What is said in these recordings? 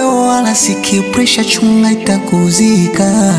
moyo wala siki pressure, chunga itakuzika.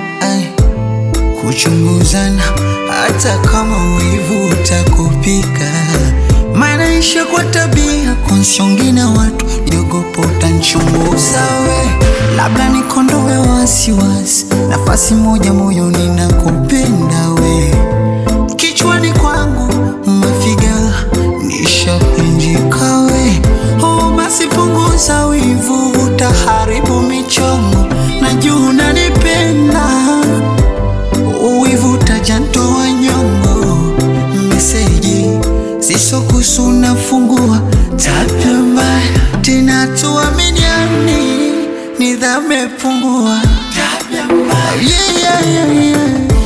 Kuchunguzana hata kama wivu utakupika. Maisha kwa tabia konsiongi na watu yogopo utanchunguza we. Labda nikondowe wasiwasi, nafasi moja moyoni nakupenda we. Kichwani kwangu mafiga nishakunjika we. Basi punguza wivu utaharibu michongo. Najua unanipenda, wivu utajantoa nyongo. Meseji zisokuhusu nafungua, tabia mbaya tena tuaminiani, nidhamu imepungua. Tabia mbaya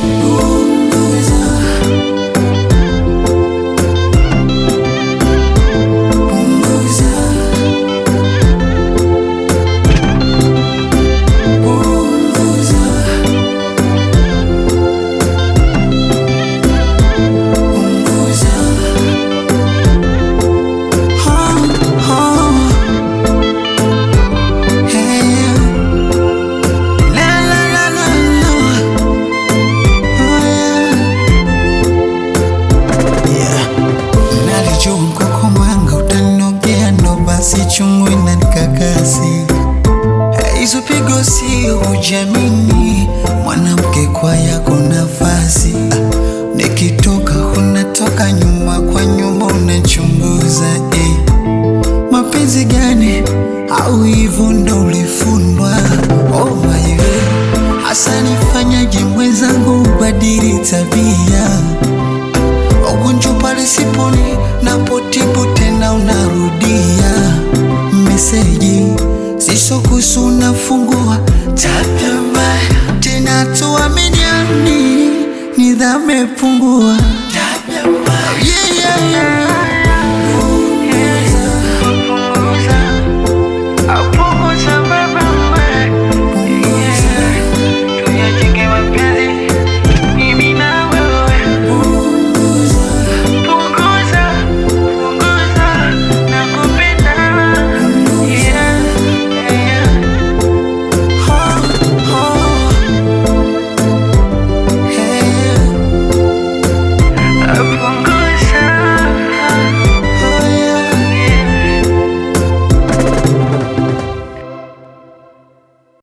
sichungwe na nikakasi. Hizo pigo sio hujamini, mwanamke kwa yako nafasi. Nikitoka unatoka nyuma kwa nyuma unachunguza. Mapenzi gani au hivyo ndo ulifundwa? Oh my God, hasa nifanyaje mwenzangu ubadili tabia? Ugonjwa pale siponi, napotibu tena unarudia. Meseji zisokuhusu nafungua, tabia mbaya tena tuaminiani, nidhamu imepungua. Tabia mbaya